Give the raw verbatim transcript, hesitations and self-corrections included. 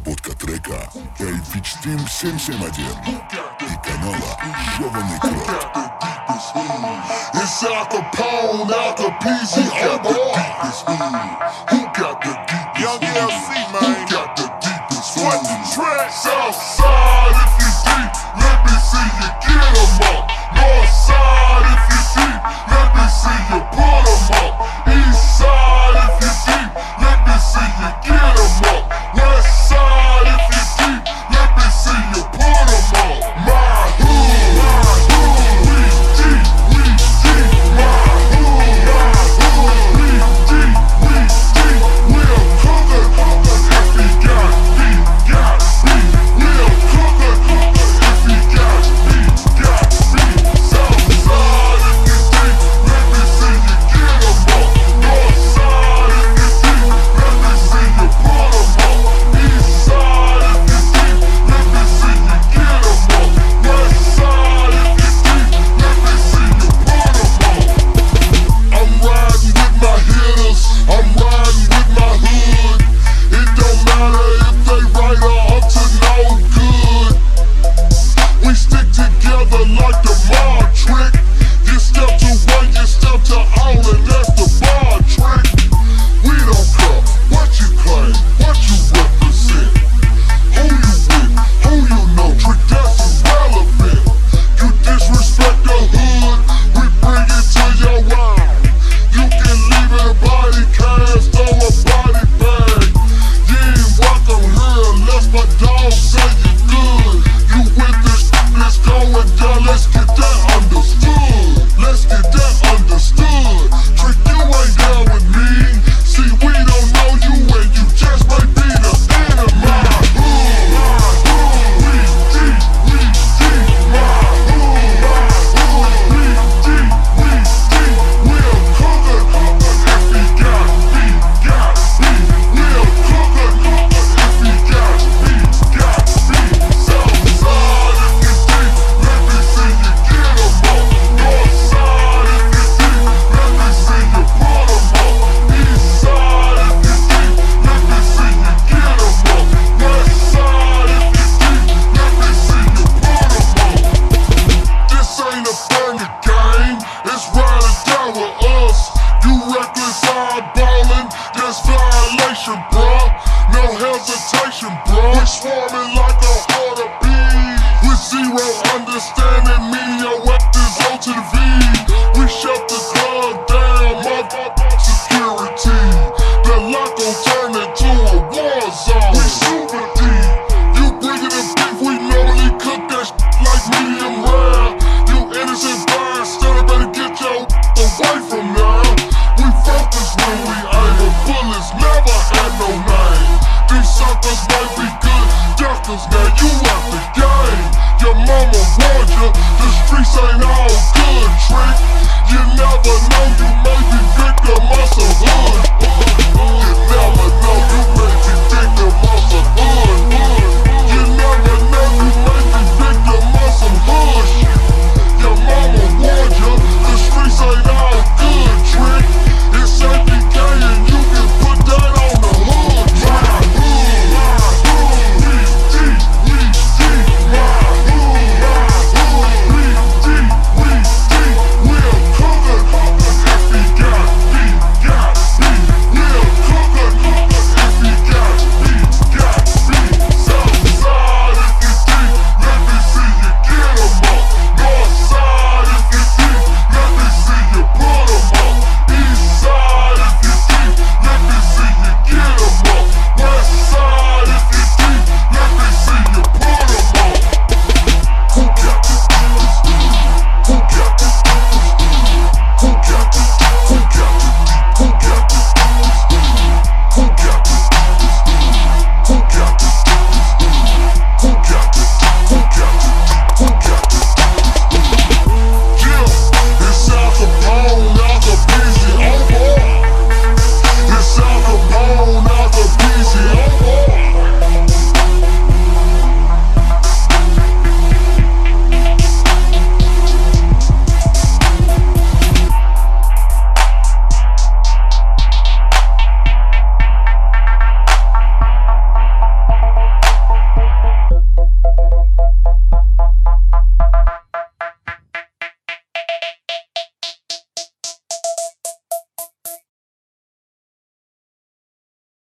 обработка трека Эльфич Тим семь семь один и канала Жёванный Крот. It's Al Capone, Al Capizzi, who got the deepest hood? Who got the deepest Young L C, man. Who got the deepest hood? What the track? Southside, if you deep, let me see you get 'em up. Northside, if you deep, let me see you put 'em up. Eastside, if you deep, let me see you get 'em up. Westside, if you deep, let me see you put 'em up. My hood, my hood, we deep, we deep. My hood, my hood, we deep, we deep. We'll cook it, cook it if he got beat, got beat. We'll cook it, cook it if he got beat, got beat. Southside, if you deep, let me see you get 'em up. Northside, if you deep, let me see you put 'em up. Eastside, if you deep, let me see you get 'em up. Westside, if you deep, let me see you put 'em up. I'm riding with my hitters, I'm riding with my hood. It don't matter if they right or up to no good. We stick together like the mob trick. You step to one, you step to all, and that's the bar trick. We don't care what you claim, what you represent, who you with, who you know. Trick, that's irrelevant. You disrespect the hood, we bring it to your wild. You can leave it a body cast or a body bag. You ain't welcome here unless my dog say you good. You with this shit that's going down, let's get that understood. Let's get that understood. Trick, you ain't down with me. See, we don't know you and you just might be the enemy. My hood, my hood, we deep, we deep. My hood, my hood, we deep, we deep. We'll cook it, cook it if he got beat, got beat. We'll cook it, cook it if he got beat, got beat. Southside, if you deep, let me see you get 'em up. Northside, if you deep, let me see you put 'em up. Eastside, if you deep, let me see you get 'em up. Westside, if you deep, let me see you put 'em up. This ain't a burger game, it's ride or die with us. You reckless eyeballing, that's violation, bruh. No hesitation, bruh. We swarming like a horde of bees. With zero understanding, media weapons O to the V. We shut the club down, motherfucker security. The lock gon' turn into a war zone. We super deep. You bringing the beef, we normally cook that shit like medium rare. You innocent bystander, better get your away from now. We focus when we aim, but bullets never had no name. These suckers might be good duckers, now you out the game. Your mama warned you, the streets ain't all good, Trick. You never know, you may be victim of some hood. You never know, you may be